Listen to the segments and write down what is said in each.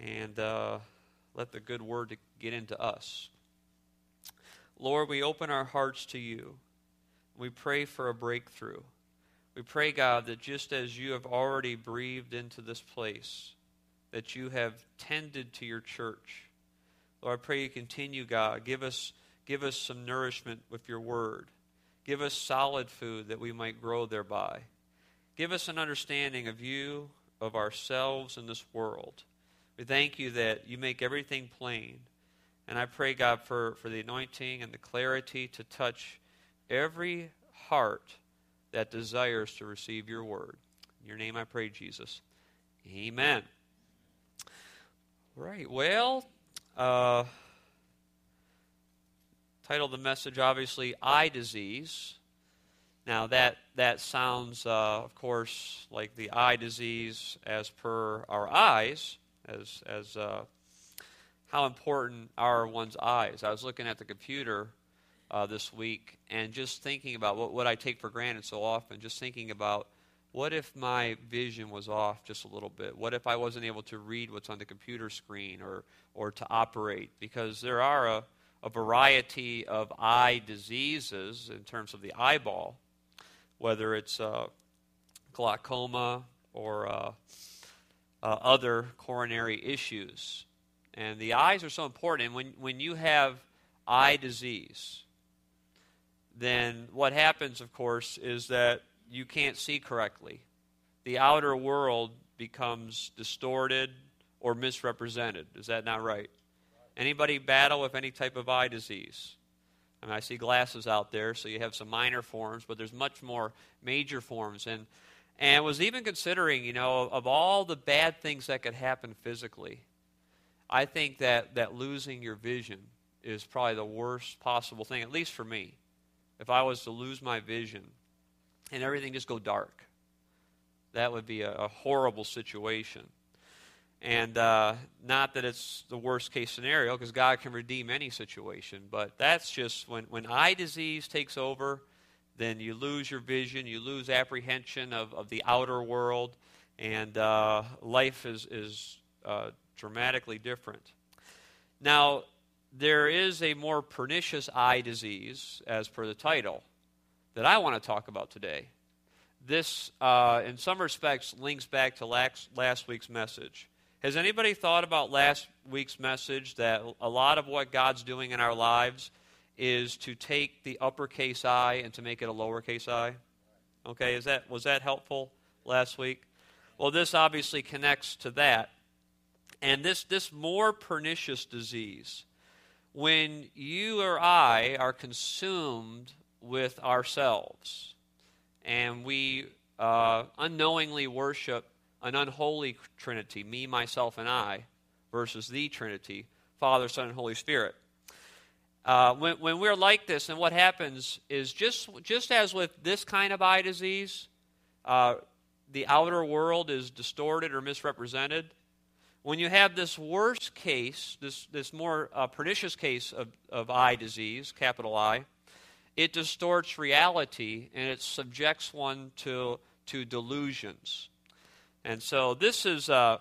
and let the good word get into us. Lord, we open our hearts to you. We pray for a breakthrough. We pray, God, that just as you have already breathed into this place, that you have tended to your church. Lord, I pray you continue, God. Give us some nourishment with your word. Give us solid food that we might grow thereby. Give us an understanding of you, of ourselves in this world. We thank you that you make everything plain. And I pray, God, for the anointing and the clarity to touch every heart that desires to receive your word. In your name I pray, Jesus. Amen. Right, well, title of the message, obviously, eye disease. Now, that sounds, of course, like the eye disease as per our eyes, as how important are one's eyes. I was looking at the computer this week and just thinking about what I take for granted so often, just thinking about what if my vision was off just a little bit? What if I wasn't able to read what's on the computer screen or to operate? Because there are a variety of eye diseases in terms of the eyeball, whether it's glaucoma or other coronary issues. And the eyes are so important. And when you have eye disease, then what happens, of course, is that you can't see correctly. The outer world becomes distorted or misrepresented. Is that not right? Anybody battle with any type of eye disease? I mean, I see glasses out there, so you have some minor forms, but there's much more major forms. And was even considering, of all the bad things that could happen physically, I think that losing your vision is probably the worst possible thing, at least for me. If I was to lose my vision and everything just go dark, that would be a horrible situation. And not that it's the worst case scenario, because God can redeem any situation, but that's just when eye disease takes over, then you lose your vision, you lose apprehension of the outer world, and life is dramatically different. Now, there is a more pernicious eye disease, as per the title, that I want to talk about today. This, in some respects, links back to last week's message. Has anybody thought about last week's message that a lot of what God's doing in our lives is to take the uppercase I and to make it a lowercase I? Okay, was that helpful last week? Well, this obviously connects to that. And this more pernicious disease, when you or I are consumed with ourselves and we unknowingly worship an unholy Trinity, me, myself, and I, versus the Trinity, Father, Son, and Holy Spirit. When we're like this, and what happens is just as with this kind of eye disease, the outer world is distorted or misrepresented. When you have this worst case, this more pernicious case of eye disease, capital I, it distorts reality and it subjects one to delusions. And so this is a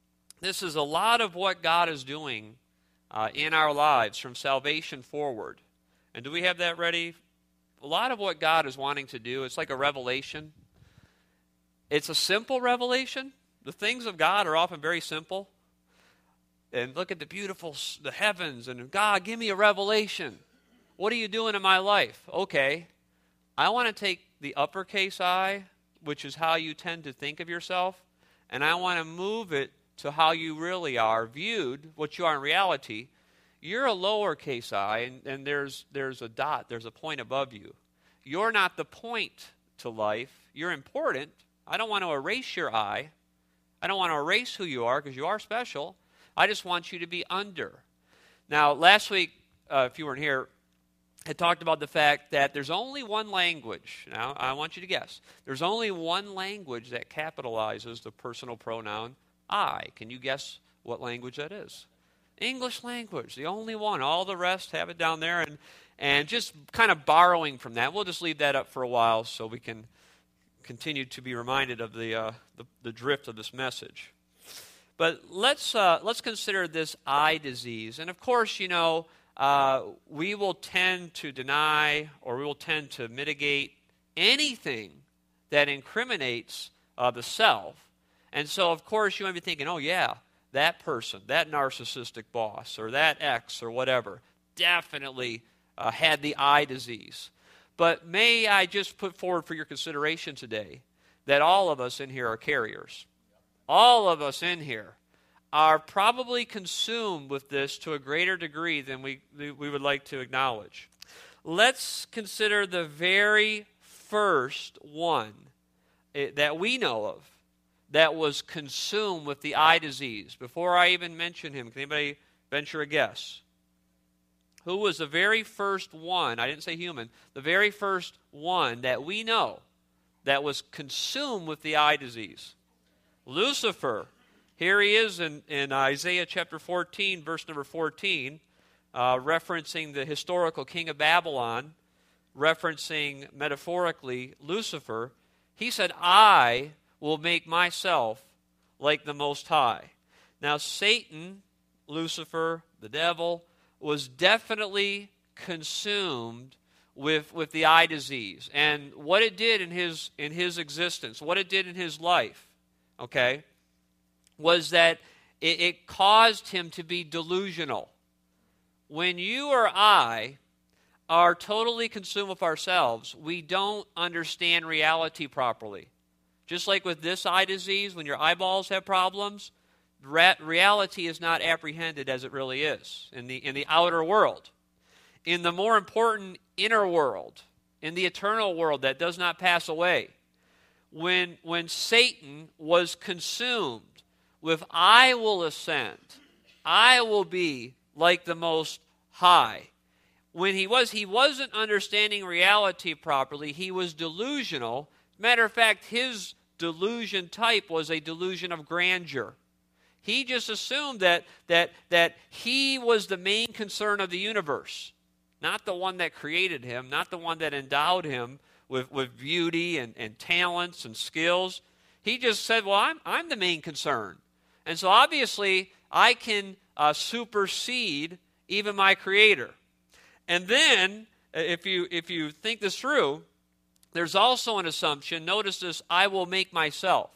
lot of what God is doing in our lives from salvation forward. And do we have that ready? A lot of what God is wanting to do, it's like a revelation. It's a simple revelation. The things of God are often very simple. And look at the heavens, and God, give me a revelation. What are you doing in my life? Okay, I want to take the uppercase I, which is how you tend to think of yourself, and I want to move it to how you really are viewed, what you are in reality. You're a lowercase I, and there's a dot, there's a point above you. You're not the point to life. You're important. I don't want to erase your I. I don't want to erase who you are, because you are special. I just want you to be under. Now, last week, if you weren't here, I talked about the fact that there's only one language. Now, I want you to guess. There's only one language that capitalizes the personal pronoun I. Can you guess what language that is? English language, the only one. All the rest have it down there. And just kind of borrowing from that, we'll just leave that up for a while so we can continue to be reminded of the drift of this message. But let's consider this eye disease. And of course, we will tend to deny or we will tend to mitigate anything that incriminates the self. And so, of course, you might be thinking, oh, yeah, that person, that narcissistic boss, or that ex, or whatever, definitely had the eye disease. But may I just put forward for your consideration today that all of us in here are carriers. All of us in here are probably consumed with this to a greater degree than we would like to acknowledge. Let's consider the very first one that we know of that was consumed with the eye disease. Before I even mention him, can anybody venture a guess? Who was the very first one, I didn't say human, the very first one that we know that was consumed with the eye disease? Lucifer. Here he is in Isaiah chapter 14, verse number 14, referencing the historical king of Babylon, referencing metaphorically Lucifer. He said, I will make myself like the Most High. Now, Satan, Lucifer, the devil, was definitely consumed with the eye disease. And what it did in his existence, what it did in his life, okay, was that it caused him to be delusional. When you or I are totally consumed with ourselves, we don't understand reality properly. Just like with this eye disease, when your eyeballs have problems, reality is not apprehended as it really is in the outer world. In the more important inner world, in the eternal world that does not pass away, when Satan was consumed with I will ascend, I will be like the Most High. When he wasn't understanding reality properly. He was delusional. Matter of fact, his delusion type was a delusion of grandeur. He just assumed that he was the main concern of the universe, not the one that created him, not the one that endowed him with beauty and talents and skills. He just said, well, I'm the main concern. And so obviously I can supersede even my Creator. And then, if you think this through, there's also an assumption. Notice this, I will make myself.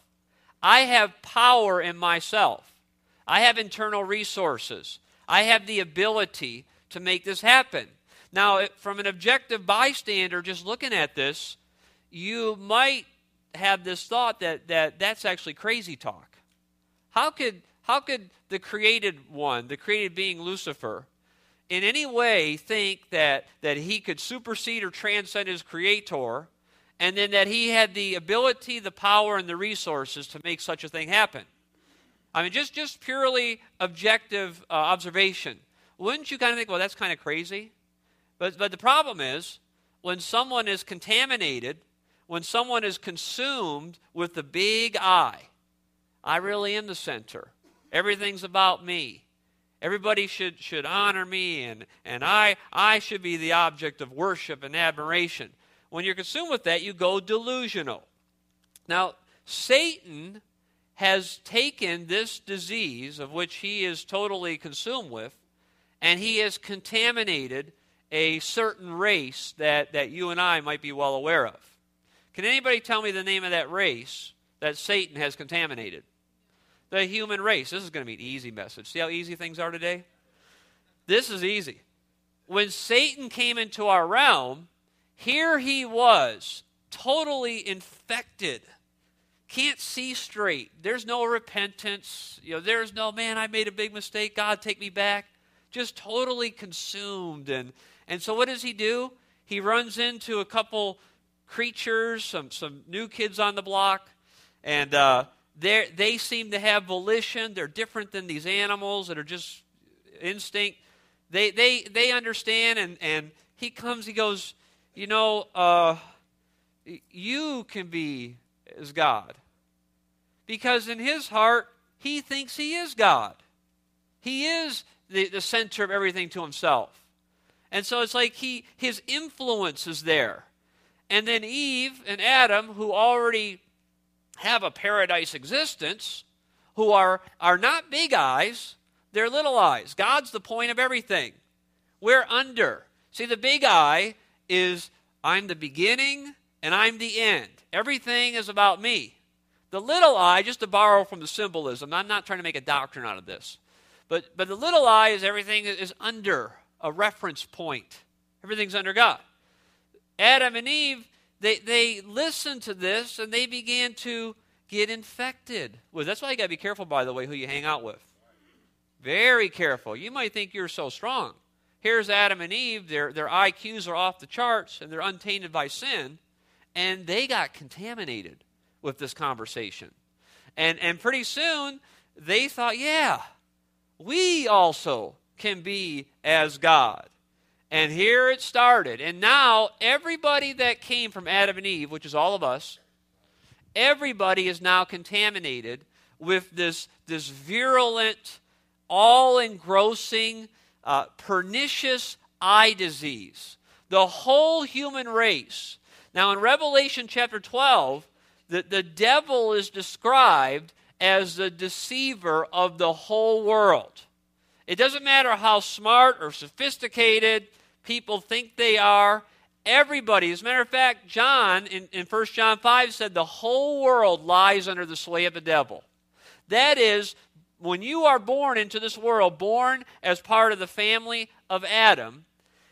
I have power in myself. I have internal resources. I have the ability to make this happen. Now, from an objective bystander just looking at this, you might have this thought that that's actually crazy talk. How could the created one, the created being Lucifer, in any way think that he could supersede or transcend his Creator, and then that he had the ability, the power, and the resources to make such a thing happen? I mean, just purely objective observation. Wouldn't you kind of think, well, that's kind of crazy? But the problem is, when someone is contaminated, when someone is consumed with the big I really am the center. Everything's about me. Everybody should honor me, and I should be the object of worship and admiration. When you're consumed with that, you go delusional. Now, Satan has taken this disease, of which he is totally consumed with, and he has contaminated a certain race that you and I might be well aware of. Can anybody tell me the name of that race that Satan has contaminated? The human race. This is going to be an easy message. See how easy things are today? This is easy. When Satan came into our realm, here he was, totally infected. Can't see straight. There's no repentance. There's no, man, I made a big mistake. God, take me back. Just totally consumed. And so what does he do? He runs into a couple creatures, some new kids on the block, and they seem to have volition. They're different than these animals that are just instinct. They understand, and he goes, you can be as God. Because in his heart, he thinks he is God. He is the center of everything to himself. And so it's like his influence is there. And then Eve and Adam, who already have a paradise existence, who are not big eyes, they're little eyes. God's the point of everything. We're under. See, the big eye is I'm the beginning and I'm the end. Everything is about me. The little eye, just to borrow from the symbolism, I'm not trying to make a doctrine out of this, but the little eye is everything is under a reference point. Everything's under God. Adam and Eve, they listened to this and they began to get infected with. That's why you got to be careful, by the way, who you hang out with. Very careful. You might think you're so strong. Here's Adam and Eve. Their IQs are off the charts and they're untainted by sin, and they got contaminated with this conversation. And pretty soon they thought, yeah, we also can be as God. And here it started. And now everybody that came from Adam and Eve, which is all of us, everybody is now contaminated with this virulent, all-engrossing, pernicious eye disease. The whole human race. Now in Revelation chapter 12, the devil is described as the deceiver of the whole world. It doesn't matter how smart or sophisticated people think they are. Everybody, as a matter of fact, John in 1 John 5 said the whole world lies under the sway of the devil. That is, when you are born into this world, born as part of the family of Adam,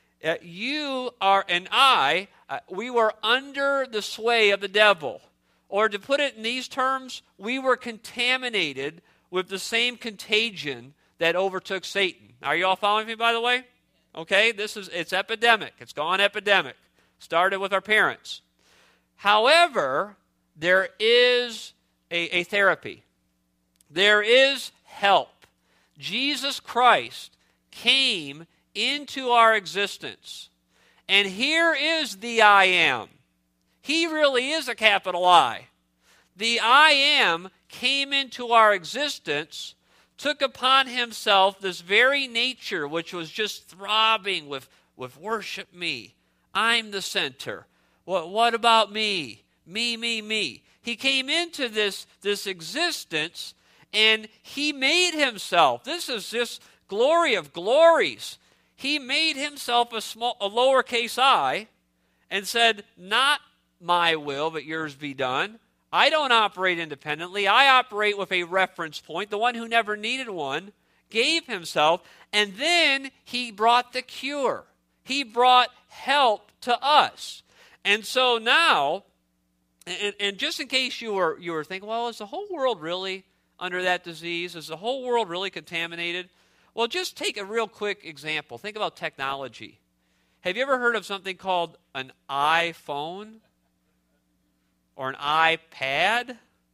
you are and I, we were under the sway of the devil. Or to put it in these terms, we were contaminated with the same contagion that overtook Satan. Are you all following me, by the way? Okay, it's epidemic. It's gone epidemic. Started with our parents. However, there is a therapy. There is help. Jesus Christ came into our existence. And here is the I am. He really is a capital I. The I am came into our existence, took upon himself this very nature which was just throbbing with worship me. I'm the center. What about me? Me. He came into this existence and he made himself. This is just glory of glories. He made himself a lowercase I and said, not my will, but yours be done. I don't operate independently. I operate with a reference point. The one who never needed one gave himself, and then he brought the cure. He brought help to us. And so now, and just in case you were thinking, well, is the whole world really under that disease? Is the whole world really contaminated? Well, just take a real quick example. Think about technology. Have you ever heard of something called an iPhone? Or an iPad?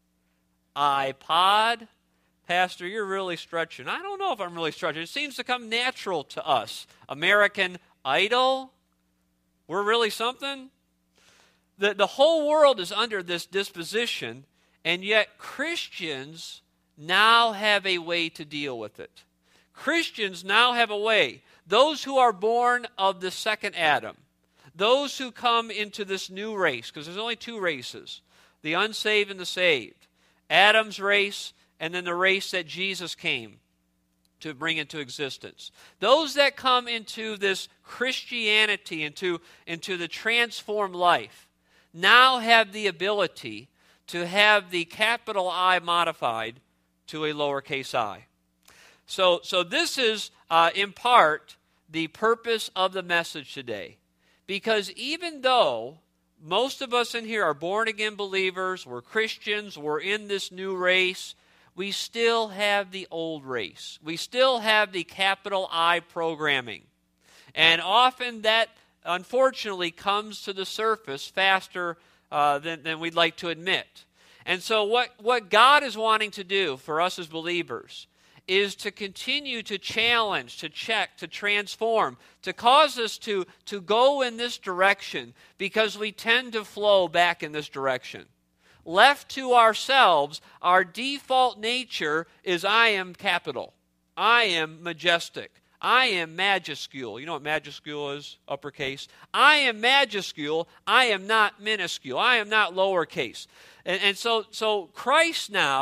iPod? Pastor, you're really stretching. I don't know if I'm really stretching. It seems to come natural to us. American Idol? We're really something? The whole world is under this disposition, and yet Christians now have a way to deal with it. Christians now have a way. Those who are born of the second Adam, those who come into this new race, because there's only two races, the unsaved and the saved. Adam's race, and then the race that Jesus came to bring into existence. Those that come into this Christianity, into the transformed life, now have the ability to have the capital I modified to a lowercase I. So this is, in part, the purpose of the message today. Because even though most of us in here are born-again believers, we're Christians, we're in this new race, we still have the old race. We still have the capital I programming. And often that, unfortunately, comes to the surface faster than we'd like to admit. And so what God is wanting to do for us as believers is to continue to challenge, to check, to transform, to cause us to go in this direction, because we tend to flow back in this direction. Left to ourselves, our default nature is I am capital. I am majestic. I am majuscule. You know what majuscule is? Uppercase. I am majuscule. I am not minuscule. I am not lowercase. And so Christ now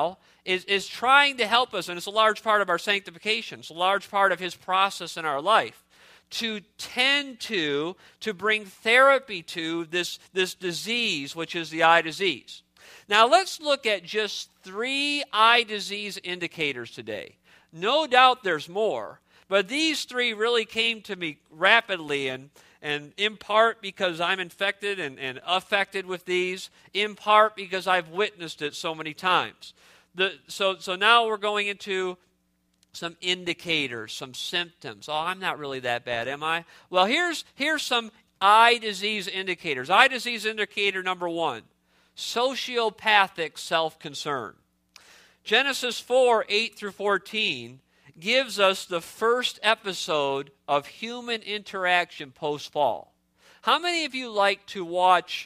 is trying to help us, and it's a large part of our sanctification. It's a large part of his process in our life, to tend to bring therapy to this disease, which is the eye disease. Now let's look at just 3 eye disease indicators today. No doubt there's more, but these 3 really came to me rapidly, and in part because I'm infected and affected with these, in part because I've witnessed it so many times. So now we're going into some indicators, some symptoms. Oh, I'm not really that bad, am I? Well, here's some eye disease indicators. Eye disease indicator number 1, sociopathic self-concern. Genesis 4, 8 through 14 gives us the first episode of human interaction post-fall. How many of you like to watch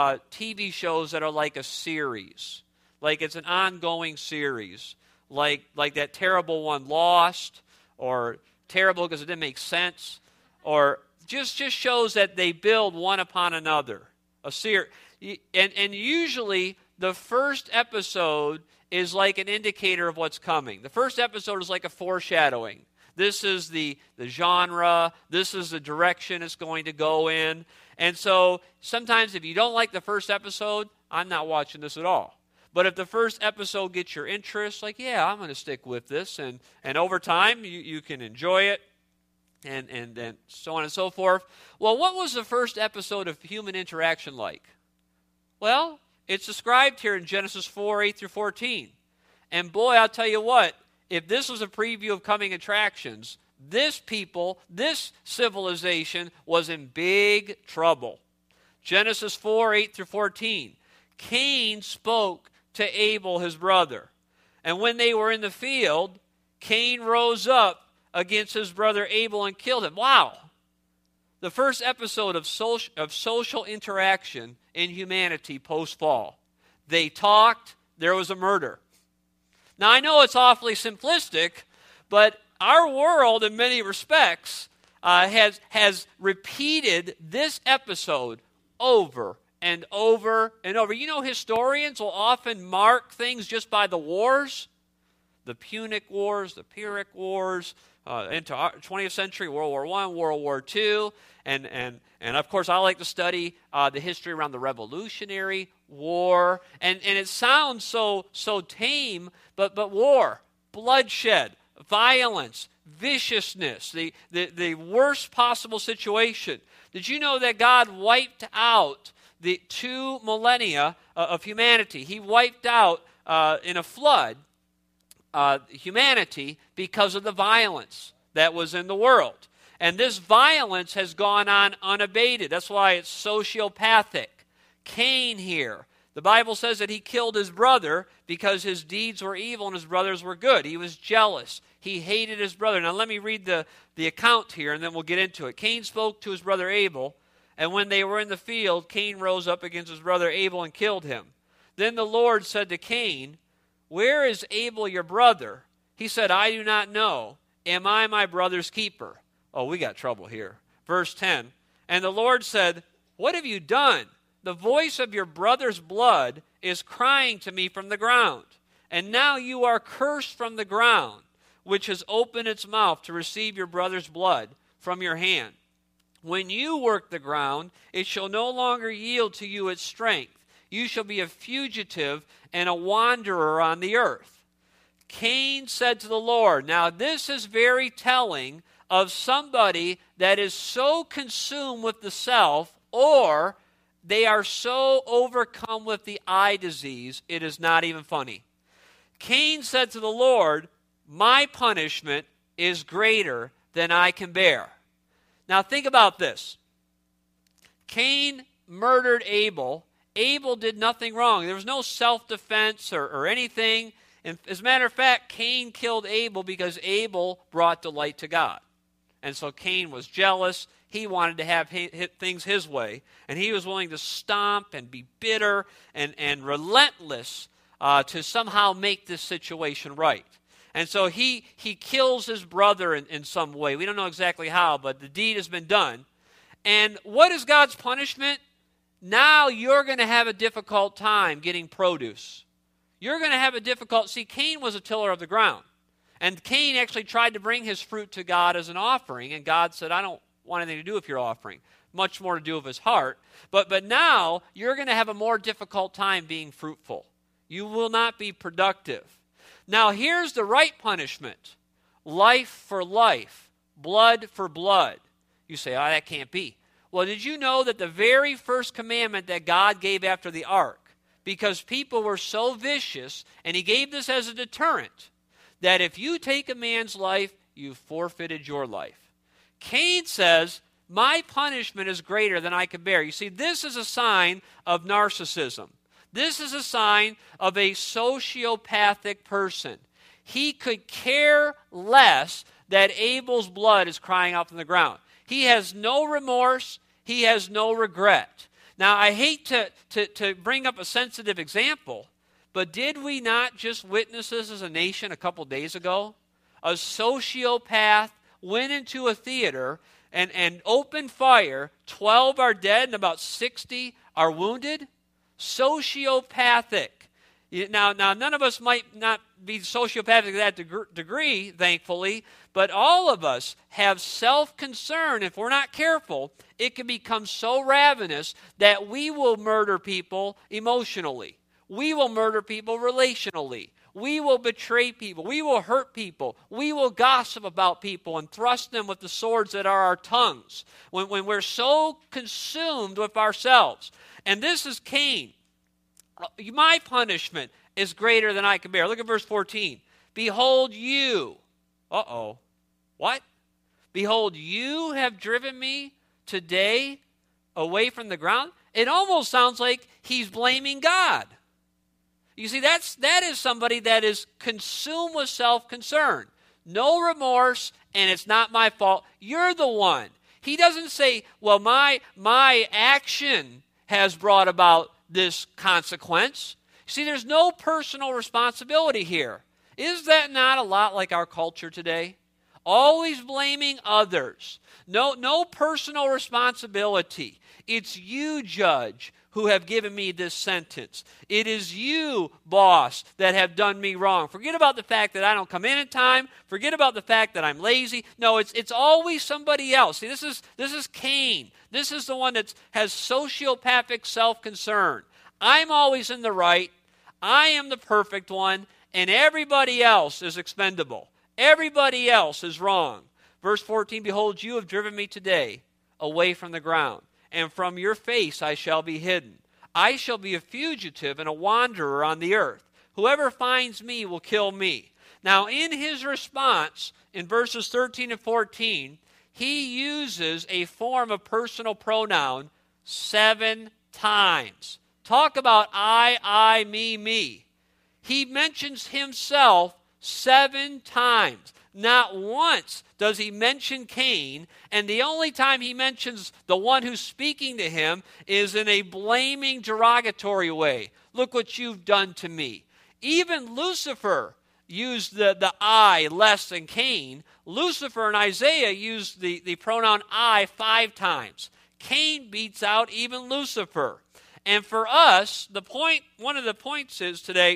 TV shows that are like a series? Like it's an ongoing series, like that terrible one, Lost, or terrible because it didn't make sense, or just shows that they build one upon another. A series, and usually the first episode is like an indicator of what's coming. The first episode is like a foreshadowing. This is the genre. This is the direction it's going to go in. And so sometimes if you don't like the first episode, I'm not watching this at all. But if the first episode gets your interest, like, yeah, I'm going to stick with this. And over time, you can enjoy it, and so on and so forth. Well, what was the first episode of human interaction like? Well, it's described here in Genesis 4, 8 through 14. And boy, I'll tell you what, if this was a preview of coming attractions, this people, this civilization was in big trouble. Genesis 4, 8 through 14. Cain spoke to Abel, his brother. And when they were in the field, Cain rose up against his brother Abel and killed him. Wow. The first episode of social interaction in humanity post-fall. They talked, there was a murder. Now, I know it's awfully simplistic, but our world, in many respects, has repeated this episode over and over and over. You know, historians will often mark things just by the wars. The Punic Wars, the Pyrrhic Wars, into 20th century, World War I, World War II, and of course I like to study the history around the Revolutionary War, and it sounds so tame, but war, bloodshed, violence, viciousness, the worst possible situation. Did you know that God wiped out the 2 millennia of humanity? He wiped out in a flood humanity because of the violence that was in the world. And this violence has gone on unabated. That's why it's sociopathic. Cain here, the Bible says that he killed his brother because his deeds were evil and his brothers were good. He was jealous. He hated his brother. Now let me read the account here and then we'll get into it. Cain spoke to his brother Abel, and when they were in the field, Cain rose up against his brother Abel and killed him. Then the Lord said to Cain, "Where is Abel your brother?" He said, "I do not know. Am I my brother's keeper?" Oh, we got trouble here. Verse 10, and the Lord said, "What have you done? The voice of your brother's blood is crying to me from the ground. And now you are cursed from the ground, which has opened its mouth to receive your brother's blood from your hand. When you work the ground, it shall no longer yield to you its strength. You shall be a fugitive and a wanderer on the earth." Cain said to the Lord, now this is very telling of somebody that is so consumed with the self, or they are so overcome with the eye disease, it is not even funny. Cain said to the Lord, "My punishment is greater than I can bear." Now think about this. Cain murdered Abel. Abel did nothing wrong. There was no self-defense or anything. And as a matter of fact, Cain killed Abel because Abel brought delight to God. And so Cain was jealous. He wanted to have things his way. And he was willing to stomp and be bitter and relentless to somehow make this situation right. And so he kills his brother in some way. We don't know exactly how, but the deed has been done. And what is God's punishment? Now you're going to have a difficult time getting produce. you're going to have a difficult... See, Cain was a tiller of the ground. And Cain actually tried to bring his fruit to God as an offering, and God said, I don't want anything to do with your offering. Much more to do with his heart. But now, you're going to have a more difficult time being fruitful. You will not be productive. Now, here's the right punishment. Life for life. Blood for blood. You say, that can't be. Well, did you know that the very first commandment that God gave after the ark, because people were so vicious, and he gave this as a deterrent, that if you take a man's life, you've forfeited your life. Cain says, my punishment is greater than I can bear. You see, this is a sign of narcissism. This is a sign of a sociopathic person. He could care less that Abel's blood is crying out from the ground. He has no remorse. He has no regret. Now, I hate to bring up a sensitive example, but did we not just witness this as a nation a couple days ago? A sociopath went into a theater and opened fire. 12 are dead and about 60 are wounded. Sociopathic. Now, none of us might not be sociopathic to that degree, thankfully, but all of us have self-concern. If we're not careful, it can become so ravenous that we will murder people emotionally. We will murder people relationally. We will betray people. We will hurt people. We will gossip about people and thrust them with the swords that are our tongues when we're so consumed with ourselves. And this is Cain. My punishment is greater than I can bear. Look at verse 14. Behold, you. What? Behold, you have driven me today away from the ground. It almost sounds like he's blaming God. You see, that is somebody that is consumed with self-concern. No remorse, and it's not my fault. You're the one. He doesn't say, well, my action has brought about this consequence. See, there's no personal responsibility here. Is that not a lot like our culture today? Always blaming others. No personal responsibility. It's you, judge, who have given me this sentence. It is you, boss, that have done me wrong. Forget about the fact that I don't come in time. Forget about the fact that I'm lazy. No, it's always somebody else. See, this is Cain. This is the one that has sociopathic self-concern. I'm always in the right. I am the perfect one, and everybody else is expendable. Everybody else is wrong. Verse 14, behold, you have driven me today away from the ground, and from your face I shall be hidden. I shall be a fugitive and a wanderer on the earth. Whoever finds me will kill me. Now, in his response, in verses 13 and 14, he uses a form of personal pronoun 7 times. Talk about I, me. He mentions himself 7 times. Not once does he mention Cain, and the only time he mentions the one who's speaking to him is in a blaming, derogatory way. Look what you've done to me. Even Lucifer used the I less than Cain. Lucifer and Isaiah used the pronoun I 5 times. Cain beats out even Lucifer. And for us, one of the points is today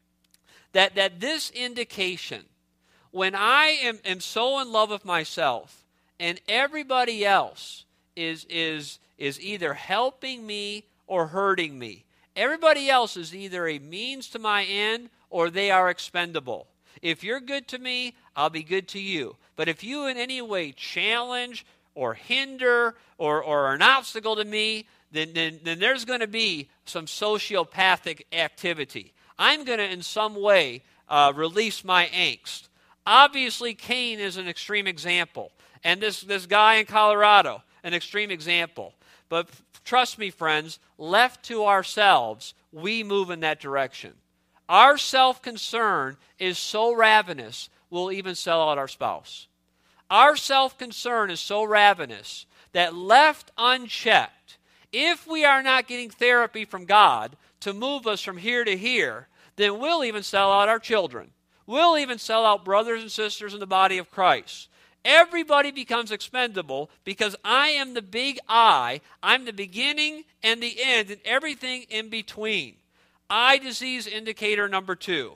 that this indication, when I am so in love with myself and everybody else is either helping me or hurting me. Everybody else is either a means to my end or they are expendable. If you're good to me, I'll be good to you. But if you in any way challenge or hinder or are an obstacle to me, then there's going to be some sociopathic activity. I'm going to in some way release my angst. Obviously, Cain is an extreme example. And this guy in Colorado, an extreme example. But trust me, friends, left to ourselves, we move in that direction. Our self-concern is so ravenous, we'll even sell out our spouse. Our self-concern is so ravenous that left unchecked, if we are not getting therapy from God to move us from here to here, then we'll even sell out our children. We'll even sell out brothers and sisters in the body of Christ. Everybody becomes expendable because I am the big I. I'm the beginning and the end and everything in between. Eye disease indicator number 2,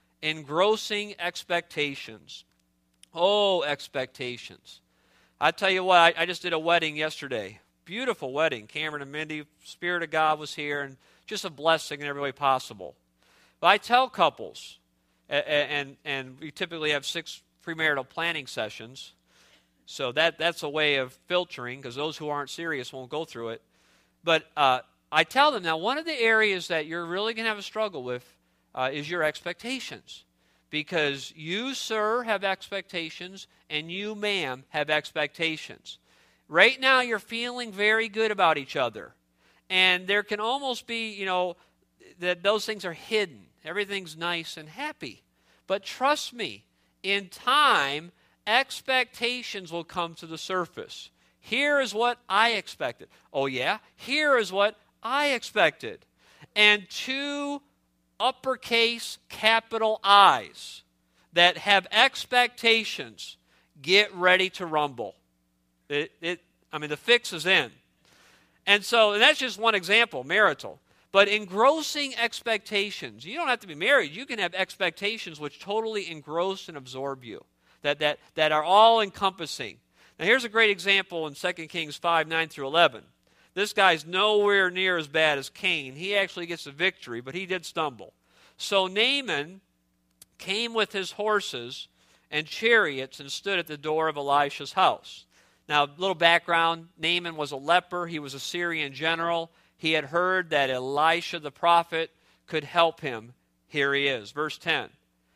engrossing expectations. Oh, expectations. I tell you what, I just did a wedding yesterday. Beautiful wedding. Cameron and Mindy, Spirit of God was here, and just a blessing in every way possible. But I tell couples, and we typically have 6 premarital planning sessions, so that's a way of filtering, because those who aren't serious won't go through it. But I tell them, now, one of the areas that you're really going to have a struggle with is your expectations. Because you, sir, have expectations, and you, ma'am, have expectations. Right now, you're feeling very good about each other. And there can almost be, that those things are hidden. Everything's nice and happy. But trust me, in time, expectations will come to the surface. Here is what I expected. Oh, yeah? Here is what I expected. And 2 uppercase capital I's that have expectations, get ready to rumble. The fix is in. And that's just one example, marital. But engrossing expectations, you don't have to be married. You can have expectations which totally engross and absorb you, that are all-encompassing. Now, here's a great example in 2 Kings 5, 9 through 11. This guy's nowhere near as bad as Cain. He actually gets a victory, but he did stumble. So Naaman came with his horses and chariots and stood at the door of Elisha's house. Now, a little background. Naaman was a leper. He was a Syrian general. He had heard that Elisha the prophet could help him. Here he is. Verse 10.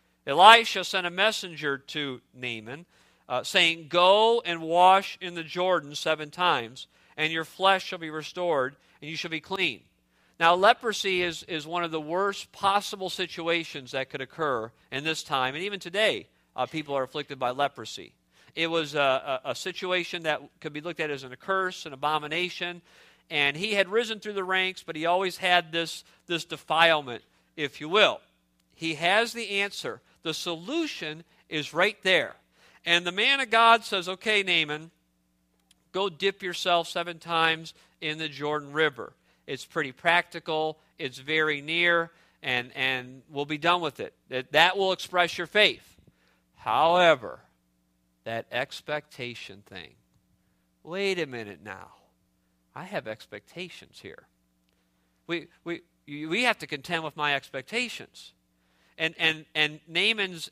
Elisha sent a messenger to Naaman, saying, "Go and wash in the Jordan 7 times, and your flesh shall be restored, and you shall be clean." Now, leprosy is one of the worst possible situations that could occur in this time, and even today, people are afflicted by leprosy. It was a situation that could be looked at as a curse, an abomination, and he had risen through the ranks, but he always had this defilement, if you will. He has the answer. The solution is right there. And the man of God says, "Okay, Naaman, go dip yourself 7 times in the Jordan River. It's pretty practical. It's very near, and we'll be done with it. That will express your faith." However, that expectation thing. Wait a minute now. I have expectations here. We have to contend with my expectations. And Naaman's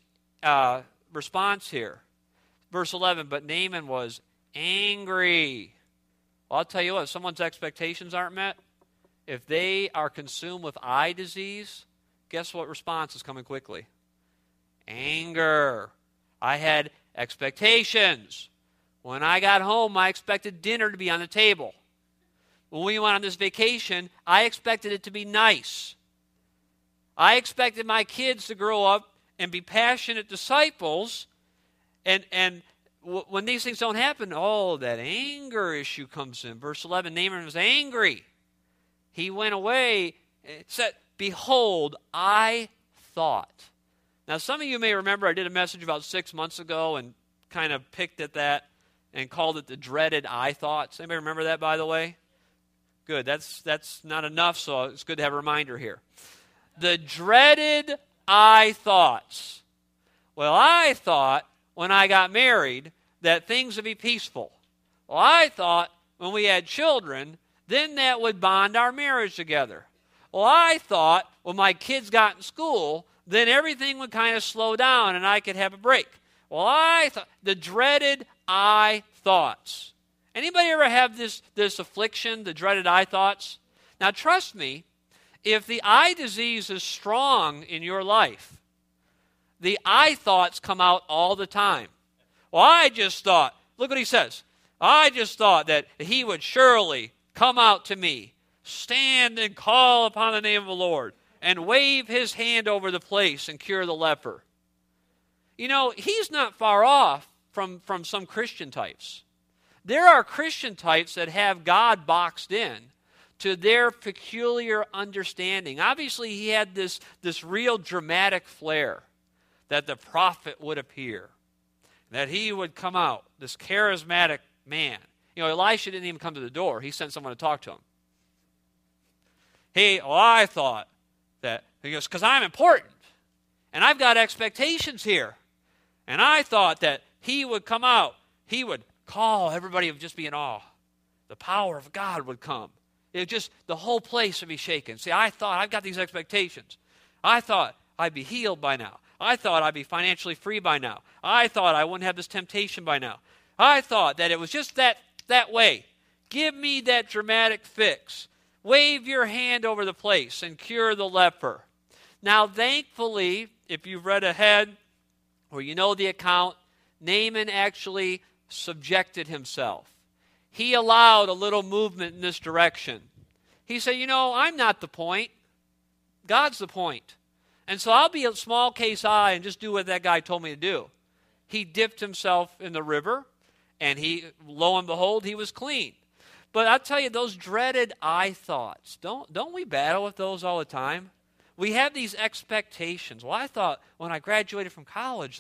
response here, verse 11, but Naaman was angry. Well, I'll tell you what, if someone's expectations aren't met, if they are consumed with eye disease, guess what response is coming quickly? Anger. I had expectations. When I got home, I expected dinner to be on the table. When we went on this vacation, I expected it to be nice. I expected my kids to grow up and be passionate disciples, and when these things don't happen, that anger issue comes in. Verse 11, Naaman was angry. He went away and said, "Behold, I thought." Now, some of you may remember I did a message about 6 months ago and kind of picked at that and called it the dreaded I thoughts. Anybody remember that, by the way? Good. That's not enough, so it's good to have a reminder here. The dreaded I thoughts. Well, I thought when I got married that things would be peaceful. Well, I thought when we had children, then that would bond our marriage together. Well, I thought when my kids got in school, then everything would kind of slow down and I could have a break. Well, I thought, the dreaded I thoughts. Anybody ever have this affliction, the dreaded I thoughts? Now, trust me, if the eye disease is strong in your life, the I thoughts come out all the time. Well, I just thought, look what he says. I just thought that he would surely come out to me, stand and call upon the name of the Lord, and wave his hand over the place and cure the leper. You know, he's not far off from some Christian types. There are Christian types that have God boxed in to their peculiar understanding. Obviously, he had this real dramatic flair that the prophet would appear, that he would come out, this charismatic man. You know, Elisha didn't even come to the door. He sent someone to talk to him. I thought That he goes, because I'm important, and I've got expectations here. And I thought that he would come out, he would call, everybody would just be in awe. The power of God would come. The whole place would be shaken. See, I thought, I've got these expectations. I thought I'd be healed by now. I thought I'd be financially free by now. I thought I wouldn't have this temptation by now. I thought that it was just that way. Give me that dramatic fix. Wave your hand over the place and cure the leper. Now, thankfully, if you've read ahead or you know the account, Naaman actually subjected himself. He allowed a little movement in this direction. He said, I'm not the point. God's the point. And so I'll be a small case I and just do what that guy told me to do. He dipped himself in the river, and lo and behold, he was clean. But I'll tell you, those dreaded I thoughts, don't we battle with those all the time? We have these expectations. Well, I thought when I graduated from college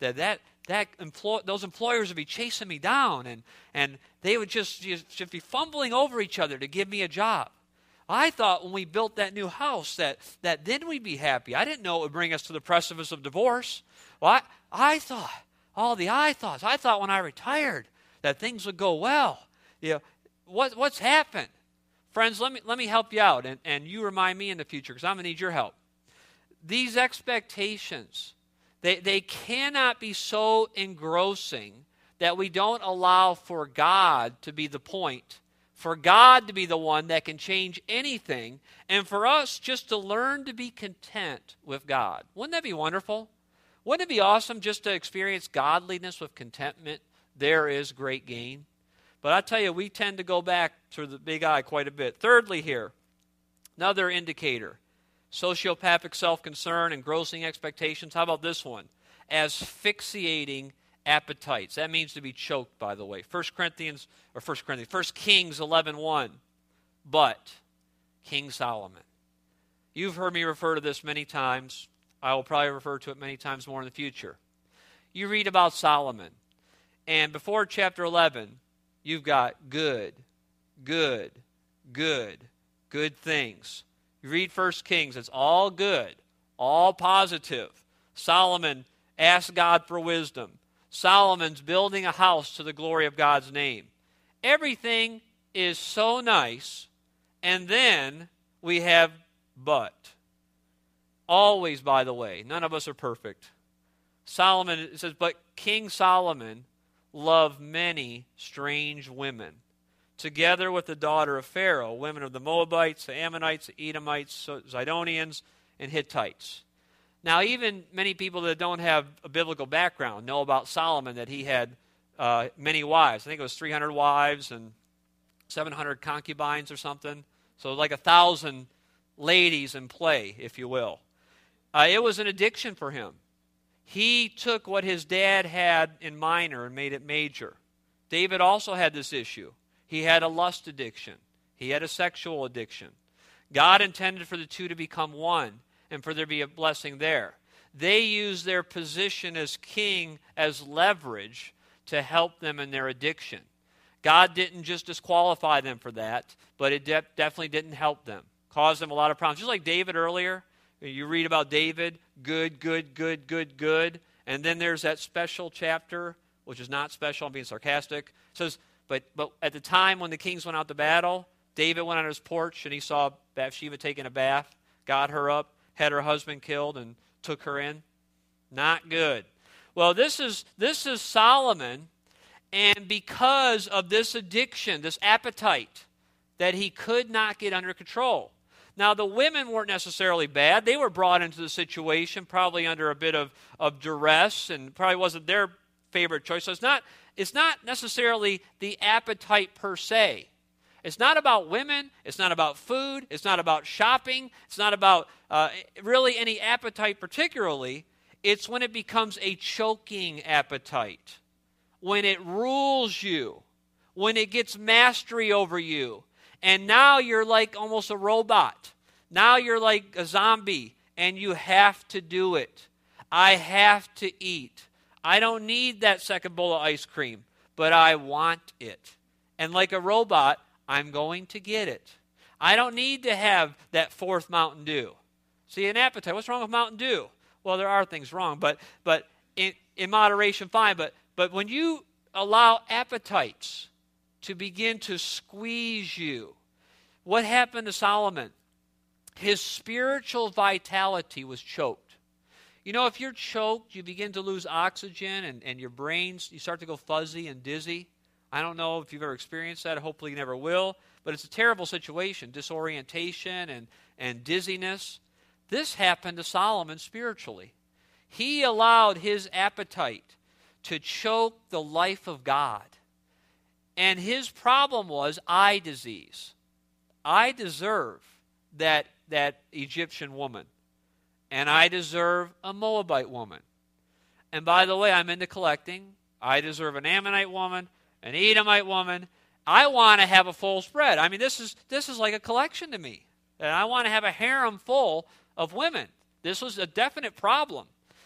those employers would be chasing me down, and they would just be fumbling over each other to give me a job. I thought when we built that new house that then we'd be happy. I didn't know it would bring us to the precipice of divorce. Well, I thought, all the I thoughts. I thought when I retired that things would go well. What's happened? Friends, let me help you out, and you remind me in the future because I'm going to need your help. These expectations, they cannot be so engrossing that we don't allow for God to be the point, for God to be the one that can change anything, and for us just to learn to be content with God. Wouldn't that be wonderful? Wouldn't it be awesome just to experience godliness with contentment? There is great gain. But I tell you, we tend to go back to the big I quite a bit. Thirdly here, another indicator, sociopathic self-concern, engrossing expectations. How about this one? Asphyxiating appetites. That means to be choked, by the way. 1 Kings 11:1. But King Solomon. You've heard me refer to this many times. I will probably refer to it many times more in the future. You read about Solomon, and before chapter 11, you've got good things. You read 1 Kings, it's all good, all positive. Solomon asked God for wisdom. Solomon's building a house to the glory of God's name. Everything is so nice, and then we have but. Always, by the way, none of us are perfect. Solomon, it says, but King Solomon loved many strange women, together with the daughter of Pharaoh, women of the Moabites, the Ammonites, the Edomites, Zidonians, and Hittites. Now, even many people that don't have a biblical background know about Solomon, that he had many wives. I think it was 300 wives and 700 concubines or something. So like 1,000 ladies in play, if you will. It was an addiction for him. He took what his dad had in minor and made it major. David also had this issue. He had a lust addiction. He had a sexual addiction. God intended for the two to become one and for there to be a blessing there. They used their position as king as leverage to help them in their addiction. God didn't just disqualify them for that, but it definitely didn't help them. Caused them a lot of problems. Just like David earlier, you read about David, good. And then there's that special chapter, which is not special, I'm being sarcastic. It says, but at the time when the kings went out to battle, David went on his porch and he saw Bathsheba taking a bath, got her up, had her husband killed, and took her in. Not good. Well, this is Solomon, and because of this addiction, this appetite that he could not get under control. Now, the women weren't necessarily bad. They were brought into the situation probably under a bit of duress, and probably wasn't their favorite choice. So it's not necessarily the appetite per se. It's not about women. It's not about food. It's not about shopping. It's not about really any appetite particularly. It's when it becomes a choking appetite, when it rules you, when it gets mastery over you. And now you're like almost a robot. Now you're like a zombie, and you have to do it. I have to eat. I don't need that second bowl of ice cream, but I want it. And like a robot, I'm going to get it. I don't need to have that fourth Mountain Dew. See, an appetite. What's wrong with Mountain Dew? Well, there are things wrong, but in moderation, fine. But when you allow appetites to begin to squeeze you, what happened to Solomon? His spiritual vitality was choked. You know, if you're choked, you begin to lose oxygen and your brains, you start to go fuzzy and dizzy. I don't know if you've ever experienced that. Hopefully you never will. But it's a terrible situation, disorientation and dizziness. This happened to Solomon spiritually. He allowed his appetite to choke the life of God. And his problem was eye disease. I deserve that Egyptian woman. And I deserve a Moabite woman. And by the way, I'm into collecting. I deserve an Ammonite woman, an Edomite woman. I want to have a full spread. I mean, this is like a collection to me. And I want to have a harem full of women. This was a definite problem.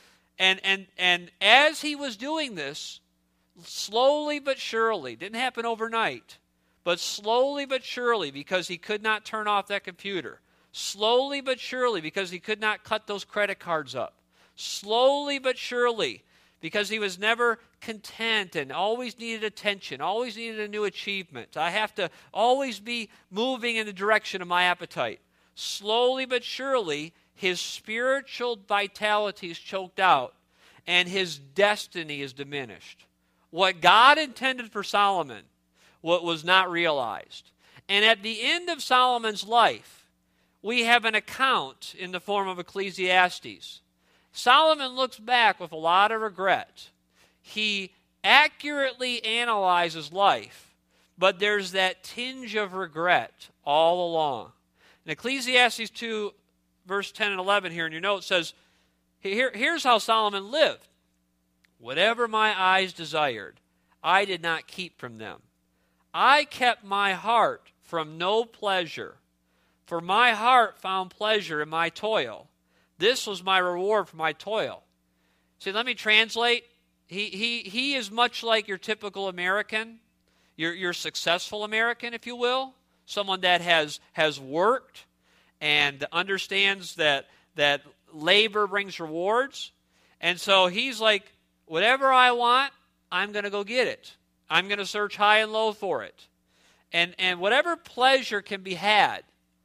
And as he was doing this, slowly but surely, didn't happen overnight, but slowly but surely, because he could not turn off that computer, slowly but surely, because he could not cut those credit cards up, slowly but surely, because he was never content and always needed attention, always needed a new achievement. I have to always be moving in the direction of my appetite. Slowly but surely, his spiritual vitality is choked out and his destiny is diminished. What God intended for Solomon, what was not realized. And at the end of Solomon's life, we have an account in the form of Ecclesiastes. Solomon looks back with a lot of regret. He accurately analyzes life, but there's that tinge of regret all along. In Ecclesiastes 2, verse 10 and 11 here in your notes says, here's how Solomon lived. Whatever my eyes desired, I did not keep from them. I kept my heart from no pleasure, for my heart found pleasure in my toil. This was my reward for my toil. See, let me translate. He is much like your typical American, your successful American, if you will, someone that has worked and understands that labor brings rewards. And so he's like, whatever I want, I'm going to go get it. I'm going to search high and low for it. And whatever pleasure can be had,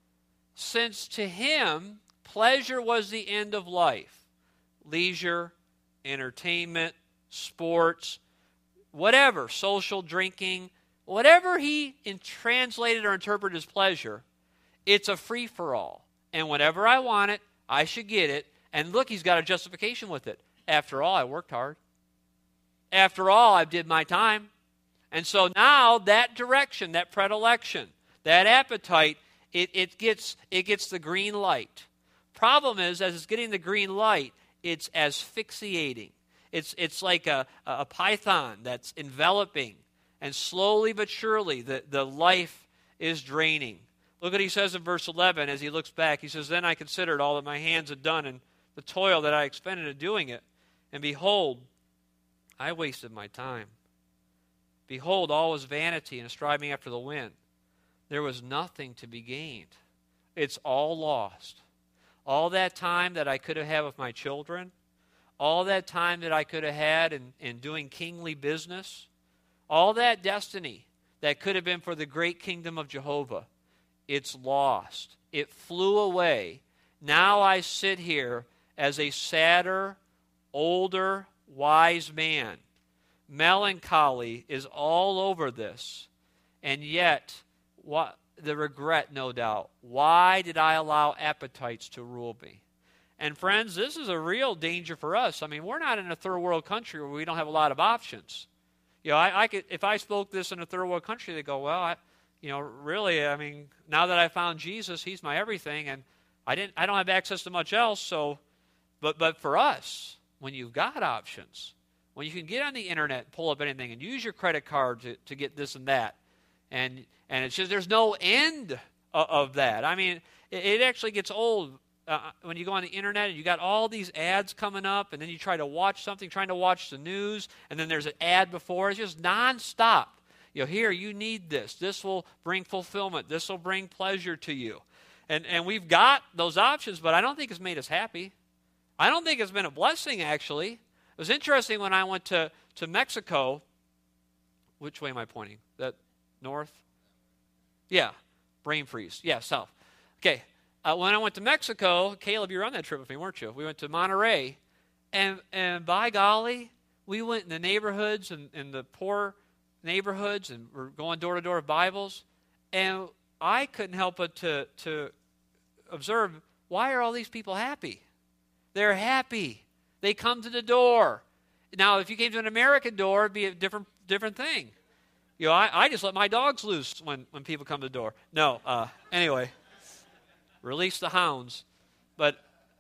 since to him, pleasure was the end of life. Leisure, entertainment, sports, whatever, social drinking, whatever he translated or interpreted as pleasure, it's a free-for-all. And whenever I want it, I should get it. And look, he's got a justification with it. After all, I worked hard. After all, I did my time. And so now that direction, that predilection, that appetite, it gets the green light. Problem is, as it's getting the green light, it's asphyxiating. It's like a python that's enveloping. And slowly but surely, the life is draining. Look what he says in verse 11 as he looks back. He says, then I considered all that my hands had done and the toil that I expended in doing it. And behold, I wasted my time. Behold, all was vanity and a striving after the wind. There was nothing to be gained. It's all lost. All that time that I could have had with my children, all that time that I could have had in doing kingly business, all that destiny that could have been for the great kingdom of Jehovah, it's lost. It flew away. Now I sit here as a sadder, older, wise man. Melancholy is all over this. And yet, what the regret, no doubt. Why did I allow appetites to rule me? And friends, this is a real danger for us. I mean, we're not in a third world country where we don't have a lot of options. You know, I could, if I spoke this in a third world country, they'd go, well, really, I mean, now that I found Jesus, he's my everything, and I don't have access to much else. So, but for us, when you've got options, when you can get on the internet and pull up anything and use your credit card to get this and that, and it's just there's no end of that. I mean, it actually gets old when you go on the internet and you got all these ads coming up, and then you try to watch something, trying to watch the news, and then there's an ad before. It's just nonstop. Here, you need this. This will bring fulfillment. This will bring pleasure to you. And we've got those options, but I don't think it's made us happy. I don't think it's been a blessing, actually. It was interesting when I went to Mexico. Which way am I pointing? That north? Yeah, brain freeze. Yeah, south. Okay, when I went to Mexico, Caleb, you were on that trip with me, weren't you? We went to Monterrey, and by golly, we went in the neighborhoods and in the poor neighborhoods, and we're going door to door with Bibles, and I couldn't help but to observe, why are all these people happy? They're happy. They come to the door. Now, if you came to an American door, it'd be a different thing. You know, I just let my dogs loose when people come to the door. No, anyway, release the hounds. But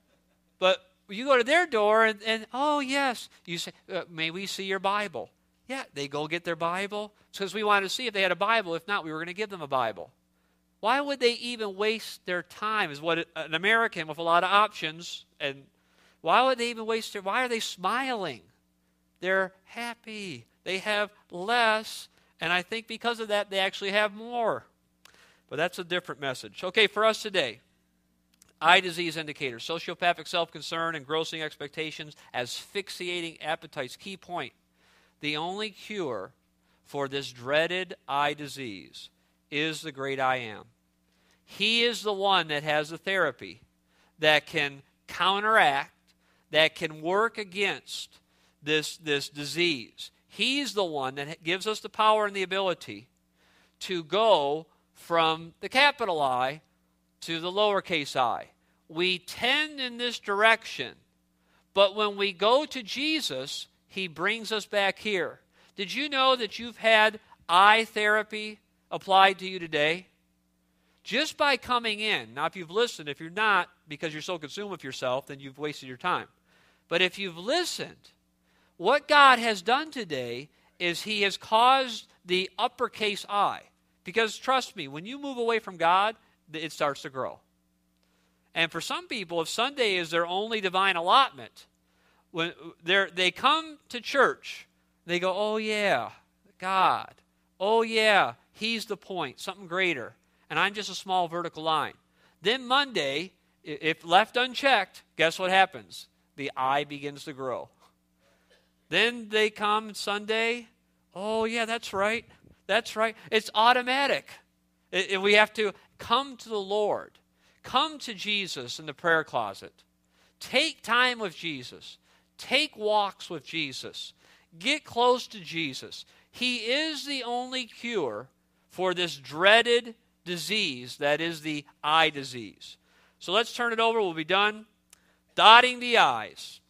you go to their door and oh yes, you say, may we see your Bible? Yeah, they go get their Bible because we wanted to see if they had a Bible. If not, we were going to give them a Bible. Why would they even waste their time? Is what an American with a lot of options, and why would they even waste their? Why are they smiling? They're happy. They have less, and I think because of that, they actually have more. But that's a different message. Okay, for us today, eye disease indicators, sociopathic self-concern, engrossing expectations as fixating appetites. Key point, the only cure for this dreaded eye disease is the great I Am. He is the one that has the therapy that can counteract, that can work against this disease. He's the one that gives us the power and the ability to go from the capital I to the lowercase I. We tend in this direction, but when we go to Jesus, he brings us back here. Did you know that you've had eye therapy applied to you today? Just by coming in. Now, if you've listened, if you're not, because you're so consumed with yourself, then you've wasted your time. But if you've listened, what God has done today is he has caused the uppercase I. Because trust me, when you move away from God, it starts to grow. And for some people, if Sunday is their only divine allotment, when they come to church, they go, oh yeah, God. Oh yeah, he's the point, something greater. And I'm just a small vertical line. Then Monday, if left unchecked, guess what happens? The eye begins to grow. Then they come Sunday, oh yeah, that's right. That's right. It's automatic. We have to come to the Lord. Come to Jesus in the prayer closet. Take time with Jesus. Take walks with Jesus. Get close to Jesus. He is the only cure for this dreaded disease that is the eye disease. So let's turn it over. We'll be done. Dotting the I's.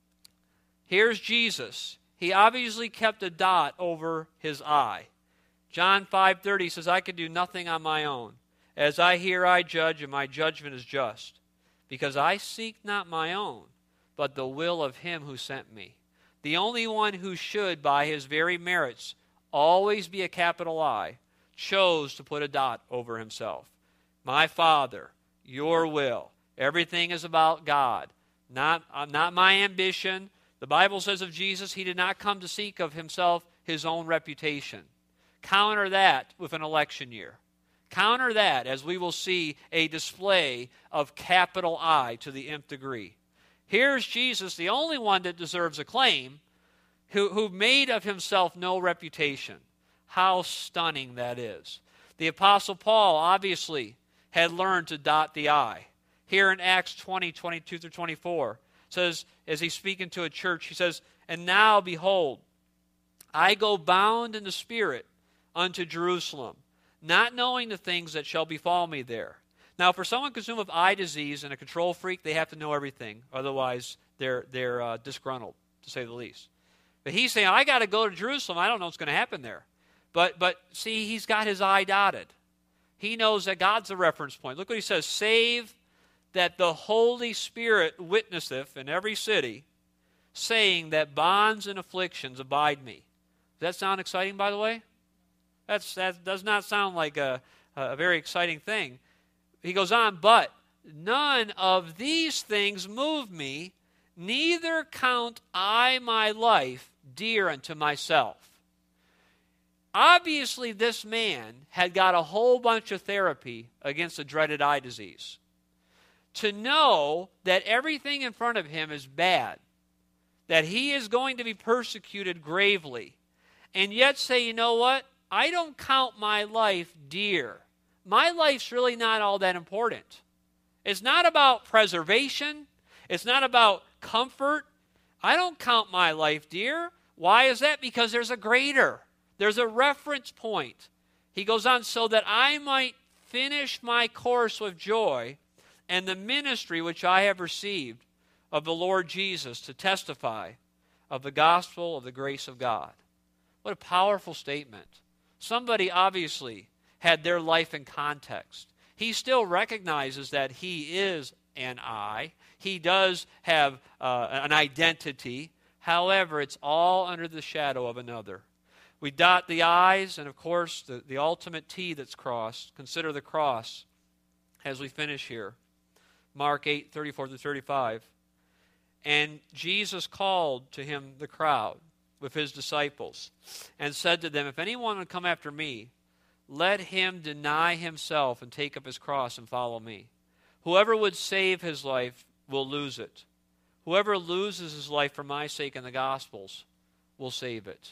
Here's Jesus. He obviously kept a dot over his eye. John 5:30 says, I can do nothing on my own. As I hear, I judge, and my judgment is just. Because I seek not my own, but the will of him who sent me. The only one who should, by his very merits, always be a capital I, chose to put a dot over himself. My Father, your will. Everything is about God, not my ambition. The Bible says of Jesus, he did not come to seek of himself his own reputation. Counter that with an election year. Counter that as we will see a display of capital I to the nth degree. Here's Jesus, the only one that deserves acclaim, who made of himself no reputation. How stunning that is. The Apostle Paul obviously had learned to dot the I. Here in Acts 20:22-24, says, as he's speaking to a church, he says, and now, behold, I go bound in the Spirit unto Jerusalem, not knowing the things that shall befall me there. Now, for someone consumed with eye disease and a control freak, they have to know everything. Otherwise, they're disgruntled, to say the least. But he's saying, I got to go to Jerusalem. I don't know what's going to happen there. But see, he's got his eye dotted. He knows that God's the reference point. Look what he says, save that the Holy Spirit witnesseth in every city, saying that bonds and afflictions abide me. Does that sound exciting, by the way? That does not sound like a very exciting thing. He goes on, but none of these things move me, neither count I my life dear unto myself. Obviously, this man had got a whole bunch of therapy against the dreaded eye disease. To know that everything in front of him is bad, that he is going to be persecuted gravely, and yet say, you know what? I don't count my life dear. My life's really not all that important. It's not about preservation. It's not about comfort. I don't count my life dear. Why is that? Because there's a greater. There's a reference point. He goes on, so that I might finish my course with joy and the ministry which I have received of the Lord Jesus to testify of the gospel of the grace of God. What a powerful statement. Somebody obviously had their life in context. He still recognizes that he is an I. He does have an identity. However, it's all under the shadow of another. We dot the I's, and of course, the ultimate T that's crossed. Consider the cross as we finish here. Mark 8:34-35. And Jesus called to him the crowd with his disciples and said to them, if anyone would come after me, let him deny himself and take up his cross and follow me. Whoever would save his life will lose it. Whoever loses his life for my sake and the gospel's will save it.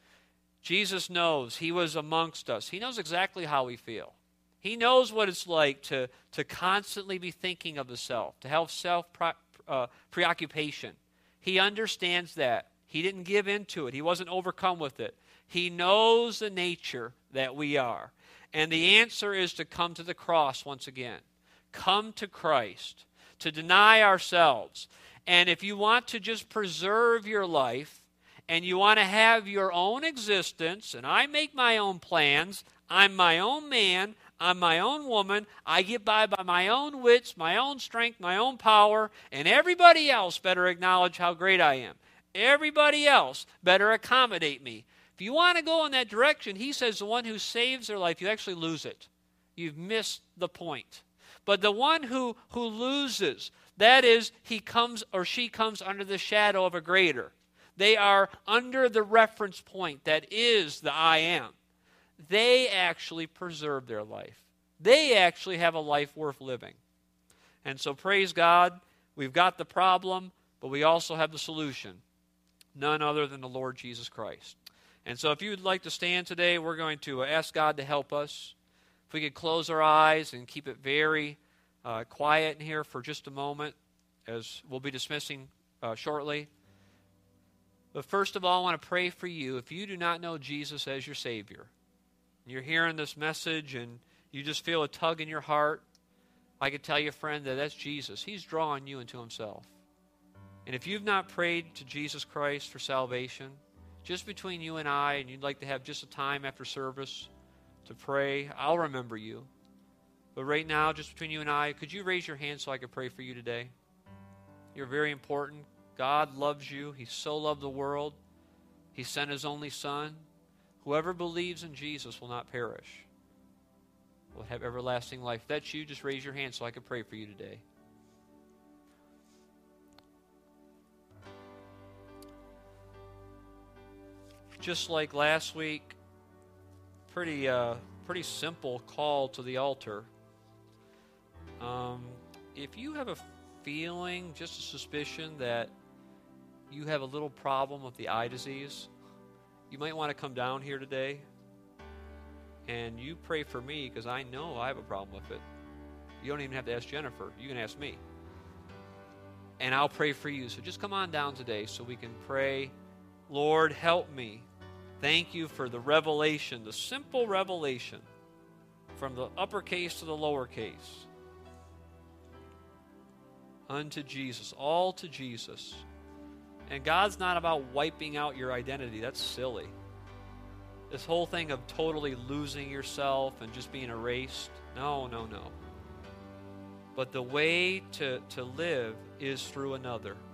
Jesus knows. He was amongst us. He knows exactly how we feel. He knows what it's like to constantly be thinking of the self, to have self-preoccupation. He understands that. He didn't give in to it. He wasn't overcome with it. He knows the nature that we are. And the answer is to come to the cross once again. Come to Christ, to deny ourselves. And if you want to just preserve your life, and you want to have your own existence, and I make my own plans, I'm my own man, I'm my own woman, I get by my own wits, my own strength, my own power, and everybody else better acknowledge how great I am. Everybody else better accommodate me. If you want to go in that direction, he says the one who saves their life, you actually lose it. You've missed the point. But the one who loses, that is, he comes or she comes under the shadow of a greater. They are under the reference point that is the I am. They actually preserve their life. They actually have a life worth living. And so praise God, we've got the problem, but we also have the solution. None other than the Lord Jesus Christ. And so if you would like to stand today, we're going to ask God to help us. If we could close our eyes and keep it very quiet in here for just a moment, as we'll be dismissing shortly. But first of all, I want to pray for you. If you do not know Jesus as your Savior, you're hearing this message and you just feel a tug in your heart, I could tell you, friend, that that's Jesus. He's drawing you into himself. And if you've not prayed to Jesus Christ for salvation, just between you and I, and you'd like to have just a time after service to pray, I'll remember you. But right now, just between you and I, could you raise your hand so I could pray for you today? You're very important. God loves you. He so loved the world. He sent his only Son. Whoever believes in Jesus will not perish, will have everlasting life. If that's you, just raise your hand so I can pray for you today. Just like last week, pretty simple call to the altar. If you have a feeling, just a suspicion that you have a little problem with the eye disease, you might want to come down here today and you pray for me, because I know I have a problem with it. You don't even have to ask Jennifer. You can ask me. And I'll pray for you. So just come on down today so we can pray. Lord, help me. Thank you for the revelation, the simple revelation from the uppercase to the lowercase. Unto Jesus, all to Jesus. And God's not about wiping out your identity. That's silly. This whole thing of totally losing yourself and just being erased. No, no, no. But the way to live is through another.